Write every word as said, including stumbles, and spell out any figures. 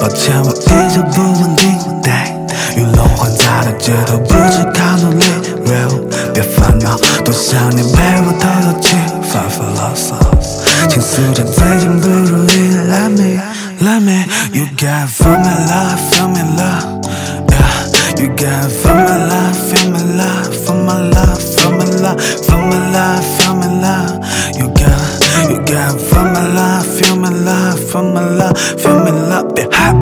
抱歉我依旧不稳定，对，鱼龙混杂的街头不是靠努力 real， 别烦恼，多想你陪我透透气，发发牢骚，倾诉着最近不如意 Let me, let me You got feel my love, feel my love Yeah, you got feel my love, feel my love, feel my love, feel my love, feel my love